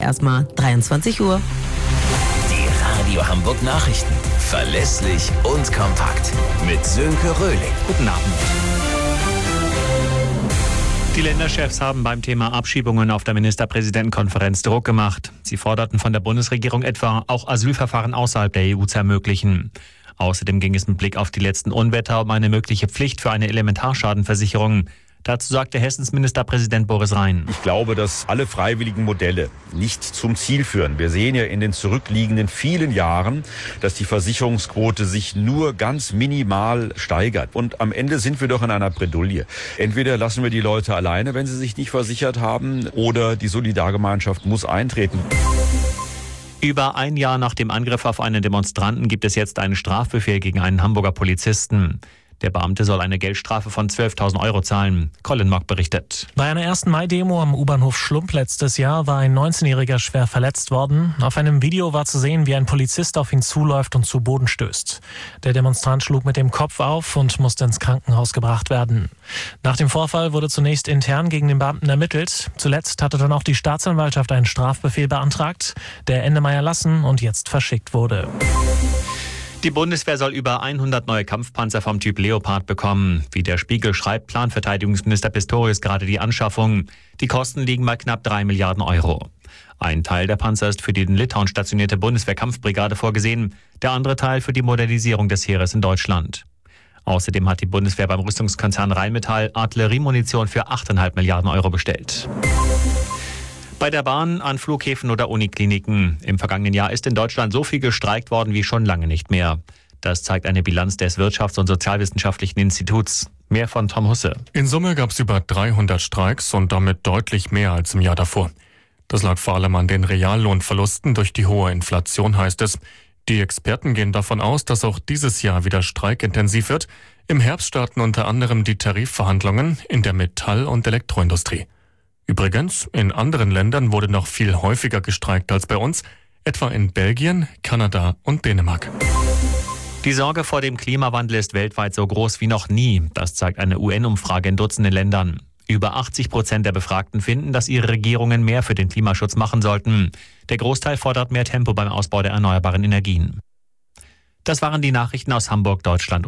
erstmal 23 Uhr. Die Radio Hamburg Nachrichten. Verlässlich und kompakt. Mit Sönke Röhling. Guten Abend. Die Länderchefs haben beim Thema Abschiebungen auf der Ministerpräsidentenkonferenz Druck gemacht. Sie forderten von der Bundesregierung etwa, auch Asylverfahren außerhalb der EU zu ermöglichen. Außerdem ging es mit Blick auf die letzten Unwetter um eine mögliche Pflicht für eine Elementarschadenversicherung. Dazu sagte Hessens Ministerpräsident Boris Rhein. Ich glaube, dass alle freiwilligen Modelle nicht zum Ziel führen. Wir sehen ja in den zurückliegenden vielen Jahren, dass die Versicherungsquote sich nur ganz minimal steigert. Und am Ende sind wir doch in einer Bredouille. Entweder lassen wir die Leute alleine, wenn sie sich nicht versichert haben, oder die Solidargemeinschaft muss eintreten. Über ein Jahr nach dem Angriff auf einen Demonstranten gibt es jetzt einen Strafbefehl gegen einen Hamburger Polizisten. Der Beamte soll eine Geldstrafe von 12.000 Euro zahlen. Colin Mock berichtet. Bei einer 1. Mai-Demo am U-Bahnhof Schlump letztes Jahr war ein 19-Jähriger schwer verletzt worden. Auf einem Video war zu sehen, wie ein Polizist auf ihn zuläuft und zu Boden stößt. Der Demonstrant schlug mit dem Kopf auf und musste ins Krankenhaus gebracht werden. Nach dem Vorfall wurde zunächst intern gegen den Beamten ermittelt. Zuletzt hatte dann auch die Staatsanwaltschaft einen Strafbefehl beantragt, der Ende Mai erlassen und jetzt verschickt wurde. Die Bundeswehr soll über 100 neue Kampfpanzer vom Typ Leopard bekommen. Wie der Spiegel schreibt, plant Verteidigungsminister Pistorius gerade die Anschaffung. Die Kosten liegen bei knapp 3 Milliarden Euro. Ein Teil der Panzer ist für die in Litauen stationierte Bundeswehrkampfbrigade vorgesehen, der andere Teil für die Modernisierung des Heeres in Deutschland. Außerdem hat die Bundeswehr beim Rüstungskonzern Rheinmetall Artilleriemunition für 8,5 Milliarden Euro bestellt. Bei der Bahn, an Flughäfen oder Unikliniken. Im vergangenen Jahr ist in Deutschland so viel gestreikt worden wie schon lange nicht mehr. Das zeigt eine Bilanz des Wirtschafts- und Sozialwissenschaftlichen Instituts. Mehr von Tom Husse. In Summe gab es über 300 Streiks und damit deutlich mehr als im Jahr davor. Das lag vor allem an den Reallohnverlusten durch die hohe Inflation, heißt es. Die Experten gehen davon aus, dass auch dieses Jahr wieder streikintensiv wird. Im Herbst starten unter anderem die Tarifverhandlungen in der Metall- und Elektroindustrie. Übrigens, in anderen Ländern wurde noch viel häufiger gestreikt als bei uns, etwa in Belgien, Kanada und Dänemark. Die Sorge vor dem Klimawandel ist weltweit so groß wie noch nie. Das zeigt eine UN-Umfrage in Dutzenden Ländern. Über 80% der Befragten finden, dass ihre Regierungen mehr für den Klimaschutz machen sollten. Der Großteil fordert mehr Tempo beim Ausbau der erneuerbaren Energien. Das waren die Nachrichten aus Hamburg, Deutschland